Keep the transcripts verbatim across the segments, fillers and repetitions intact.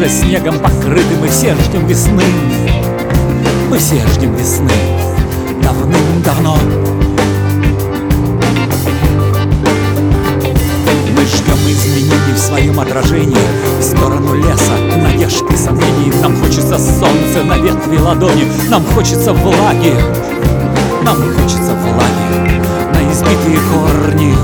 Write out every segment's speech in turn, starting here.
уже снегом покрыты, мы все ждем весны. Мы все ждем весны давным-давно. Мы ждем изменений в своем отражении в сторону леса, надежд и сомнений. Нам хочется солнца на ветви ладони, нам хочется влаги, нам хочется влаги на избитые корни.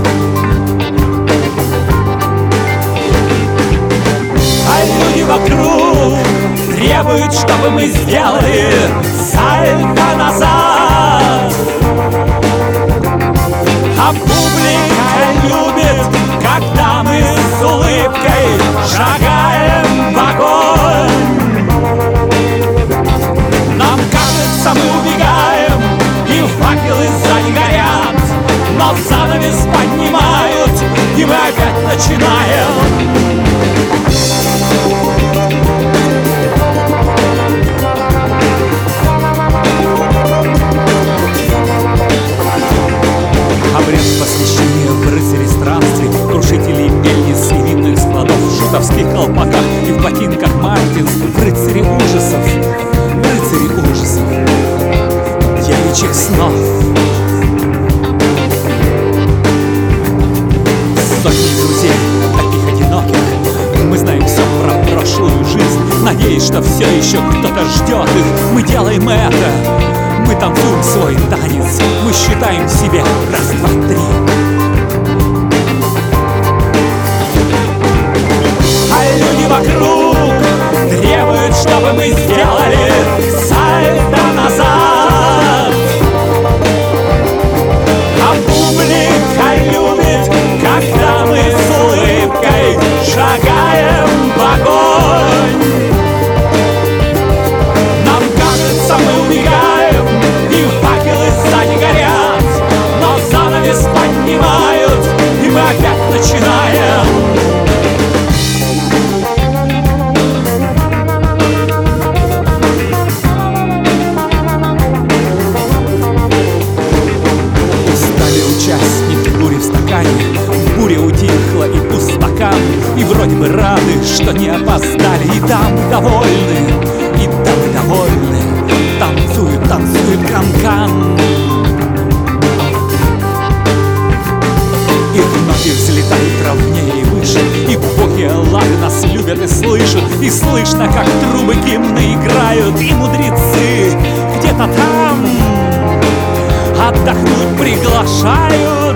А люди вокруг требуют, чтобы мы сделали сальто назад. А публика любит, когда мы с улыбкой шагаем в огонь. Нам кажется, мы убегаем, и факелы сзади горят, но занавес поднимают, и мы опять начинаем. Обряд посвящения в рыцаре странствий, крушителей мельниц и винных складов, в шутовских колпаках и в ботинках Мартинс, в рыцаре ужасов, в рыцаре ужасов, девичьих снов. Сотни друзей, таких одиноких, мы знаем все про прошлую жизнь, надеясь, что все еще кто-то ждет их. Мы делаем это, мы танцуем свой танец, мы считаем себе раз, два, три. А люди вокруг требуют, чтобы мы сделали сальто назад. А публика любит, когда мы с улыбкой шагаем в огонь. Нам кажется, мы убегаем, и факелы сзади горят, но занавес поднимают, и мы опять начинаем. Устали участники бури в стакане, буря утихла и пуст стакан, и вроде бы рады, что не опоздали, и там довольны, и там довольны. Танцует, танцует канкан. Их ноги взлетают ровнее и выше, и боги Эллады нас любят и слышат, и слышно, как трубы гимны играют, и мудрецы где-то там отдохнуть приглашают.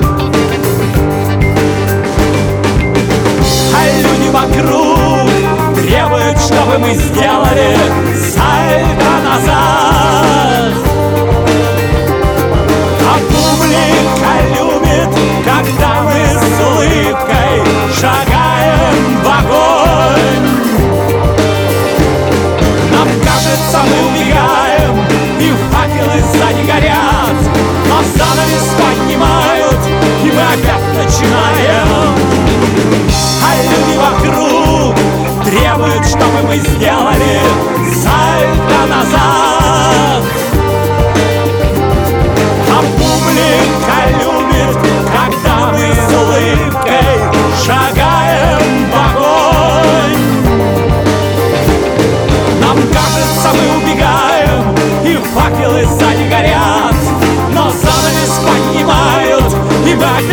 А люди вокруг требуют, чтобы мы сделали сальто назад. А публика любит, когда мы с улыбкой шагаем в огонь. Нам кажется, мы убегаем, и факелы сзади горят, но занавес поднимают, и мы опять начинаем. А люди вокруг требуют, чтобы мы сделали сальто назад. А публика любит, когда мы с улыбкой шагаем в огонь. Нам кажется, мы убегаем, и факелы сзади горят, но занавес поднимают, и мы